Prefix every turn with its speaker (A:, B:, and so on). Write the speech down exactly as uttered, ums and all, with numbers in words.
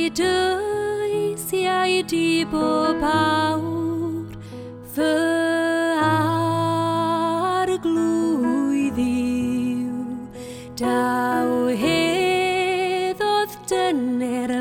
A: deisiau di bob awr fy arglwydd yw daw heddodd dyner